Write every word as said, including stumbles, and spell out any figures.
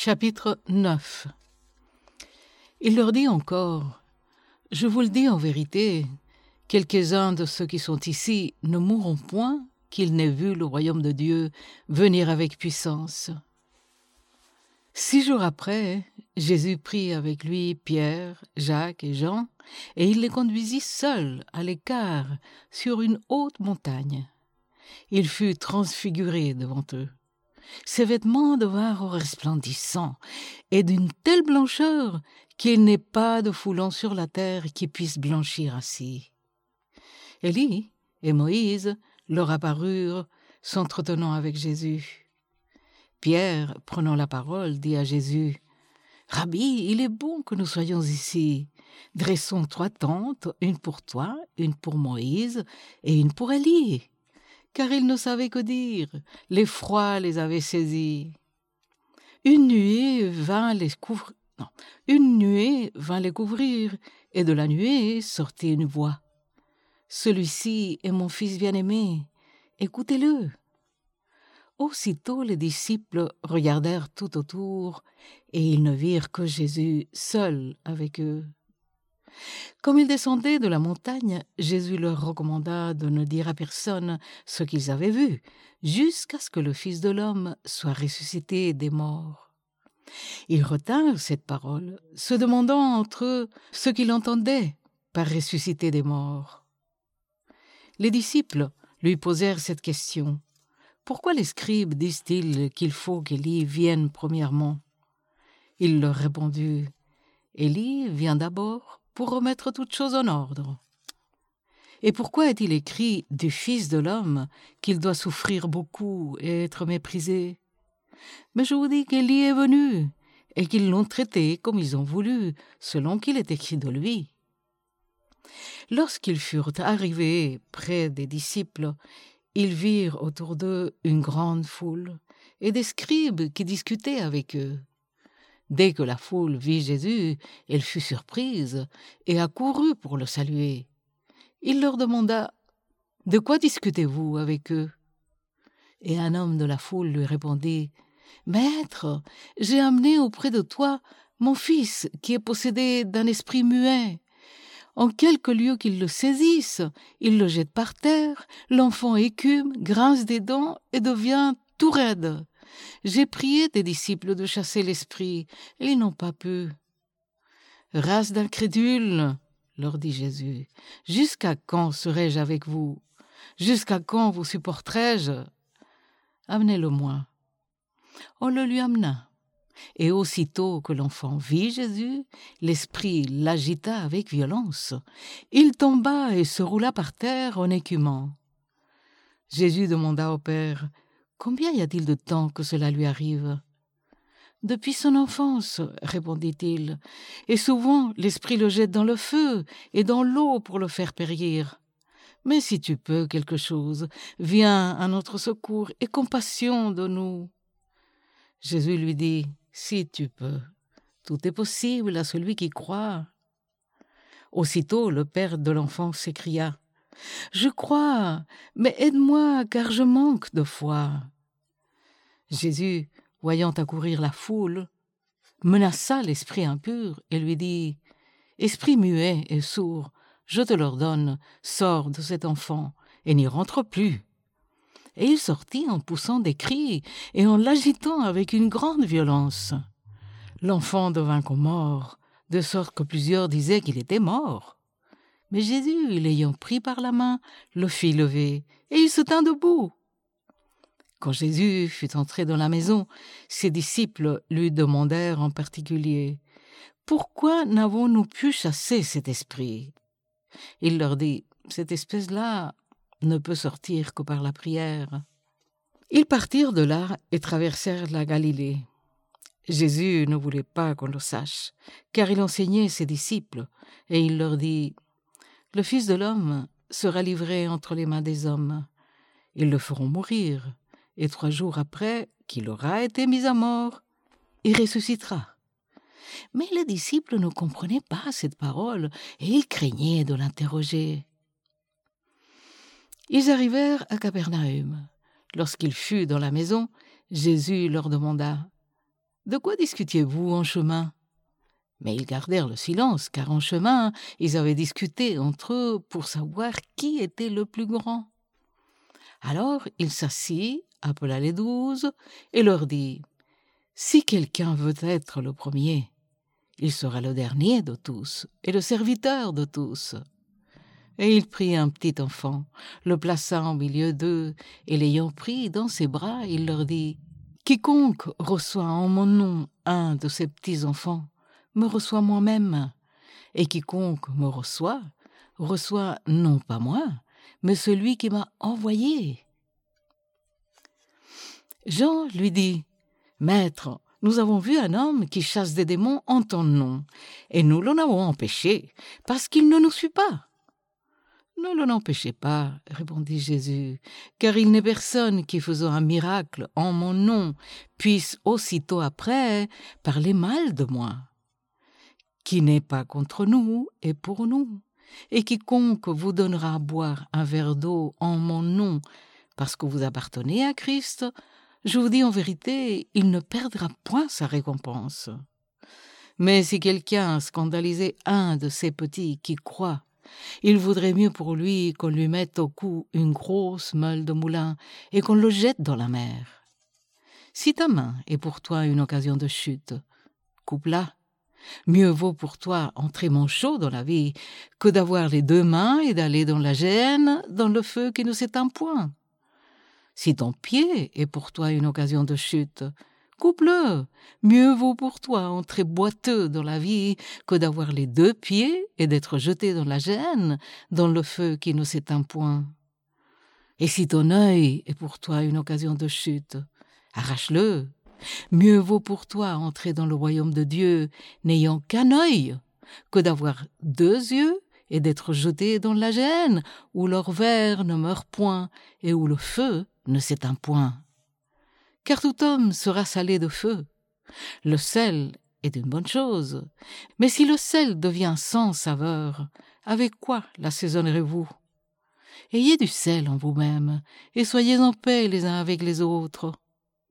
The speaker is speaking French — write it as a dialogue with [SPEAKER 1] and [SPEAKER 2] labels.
[SPEAKER 1] Chapitre neuf. Il leur dit encore, « Je vous le dis en vérité, quelques-uns de ceux qui sont ici ne mourront point qu'ils n'aient vu le royaume de Dieu venir avec puissance. » Six jours après, Jésus prit avec lui Pierre, Jacques et Jean, et il les conduisit seuls à l'écart sur une haute montagne. Il fut transfiguré devant eux. Ses vêtements devinrent resplendissants et d'une telle blancheur qu'il n'est pas de foulon sur la terre qui puisse blanchir ainsi. Élie et Moïse leur apparurent, s'entretenant avec Jésus. Pierre, prenant la parole, dit à Jésus, « Rabbi, il est bon que nous soyons ici. Dressons trois tentes, une pour toi, une pour Moïse et une pour Élie. » Car ils ne savaient que dire, l'effroi les avait saisis. Une nuée vint les couvrir, non, une nuée vint les couvrir, et de la nuée sortit une voix. Celui-ci est mon fils bien-aimé, écoutez-le. Aussitôt les disciples regardèrent tout autour, et ils ne virent que Jésus seul avec eux. Comme ils descendaient de la montagne, Jésus leur recommanda de ne dire à personne ce qu'ils avaient vu, jusqu'à ce que le Fils de l'homme soit ressuscité des morts. Ils retinrent cette parole, se demandant entre eux ce qu'ils entendaient par ressusciter des morts. Les disciples lui posèrent cette question. « Pourquoi les scribes disent-ils qu'il faut qu'Élie vienne premièrement ?» Il leur répondit, « Élie vient d'abord pour remettre toutes choses en ordre. Et pourquoi est-il écrit du Fils de l'homme qu'il doit souffrir beaucoup et être méprisé? Mais je vous dis qu'Élie est venu et qu'ils l'ont traité comme ils ont voulu, selon qu'il est écrit de lui. » Lorsqu'ils furent arrivés près des disciples, ils virent autour d'eux une grande foule et des scribes qui discutaient avec eux. Dès que la foule vit Jésus, elle fut surprise et accourut pour le saluer. Il leur demanda « De quoi discutez-vous avec eux ?» Et un homme de la foule lui répondit « Maître, j'ai amené auprès de toi mon fils qui est possédé d'un esprit muet. En quelque lieu qu'il le saisisse, il le jette par terre, l'enfant écume, grince des dents et devient tout raide. J'ai prié tes disciples de chasser l'esprit, et ils n'ont pas pu. » « Race d'incrédules, leur dit Jésus, jusqu'à quand serai-je avec vous? Jusqu'à quand vous supporterai-je? Amenez-le-moi. » On le lui amena. Et aussitôt que l'enfant vit Jésus, l'esprit l'agita avec violence. Il tomba et se roula par terre en écumant. Jésus demanda au Père, « Combien y a-t-il de temps que cela lui arrive ?» « Depuis son enfance, répondit-il, et souvent l'esprit le jette dans le feu et dans l'eau pour le faire périr. Mais si tu peux quelque chose, viens à notre secours et compassion de nous. » Jésus lui dit, « Si tu peux, tout est possible à celui qui croit. » Aussitôt le père de l'enfant s'écria, « Je crois, mais aide-moi car je manque de foi. » Jésus, voyant accourir la foule, menaça l'esprit impur et lui dit, « Esprit muet et sourd, je te l'ordonne, sors de cet enfant et n'y rentre plus. » Et il sortit en poussant des cris et en l'agitant avec une grande violence. L'enfant devint comme mort, de sorte que plusieurs disaient qu'il était mort. Mais Jésus, l'ayant pris par la main, le fit lever et il se tint debout. Quand Jésus fut entré dans la maison, ses disciples lui demandèrent en particulier, « Pourquoi n'avons-nous pu chasser cet esprit ?» Il leur dit, « Cette espèce-là ne peut sortir que par la prière. » Ils partirent de là et traversèrent la Galilée. Jésus ne voulait pas qu'on le sache, car il enseignait ses disciples, et il leur dit, « Le Fils de l'homme sera livré entre les mains des hommes. Ils le feront mourir. Et trois jours après qu'il aura été mis à mort, il ressuscitera. » Mais les disciples ne comprenaient pas cette parole et ils craignaient de l'interroger. Ils arrivèrent à Capernaüm. Lorsqu'il fut dans la maison, Jésus leur demanda, De quoi discutiez-vous en chemin ?» Mais ils gardèrent le silence, car en chemin, ils avaient discuté entre eux pour savoir qui était le plus grand. Alors il s'assit, appela les douze et leur dit « Si quelqu'un veut être le premier, il sera le dernier de tous et le serviteur de tous. » Et il prit un petit enfant, le plaça au milieu d'eux, et l'ayant pris dans ses bras, il leur dit « Quiconque reçoit en mon nom un de ces petits enfants, me reçoit moi-même, et quiconque me reçoit, reçoit non pas moi, mais celui qui m'a envoyé. » Jean lui dit « Maître, nous avons vu un homme qui chasse des démons en ton nom, et nous l'en avons empêché, parce qu'il ne nous suit pas. » « Ne l'en empêchez pas, répondit Jésus, car il n'est personne qui, faisant un miracle en mon nom, puisse aussitôt après parler mal de moi. Qui n'est pas contre nous est pour nous, et quiconque vous donnera à boire un verre d'eau en mon nom, parce que vous appartenez à Christ, je vous dis en vérité, il ne perdra point sa récompense. Mais si quelqu'un scandalisait un de ces petits qui croient, il vaudrait mieux pour lui qu'on lui mette au cou une grosse meule de moulin et qu'on le jette dans la mer. Si ta main est pour toi une occasion de chute, coupe-la. Mieux vaut pour toi entrer manchot dans la vie que d'avoir les deux mains et d'aller dans la géhenne, dans le feu qui ne s'éteint point. Si ton pied est pour toi une occasion de chute, coupe-le. Mieux vaut pour toi entrer boiteux dans la vie que d'avoir les deux pieds et d'être jeté dans la géhenne, dans le feu qui ne s'éteint point. Et si ton œil est pour toi une occasion de chute, arrache-le. Mieux vaut pour toi entrer dans le royaume de Dieu n'ayant qu'un œil que d'avoir deux yeux et d'être jeté dans la géhenne où leur ver ne meurt point et où le feu ne s'éteint point. Car tout homme sera salé de feu. Le sel est une bonne chose, mais si le sel devient sans saveur, avec quoi l'assaisonnerez-vous? Ayez du sel en vous-même, et soyez en paix les uns avec les autres.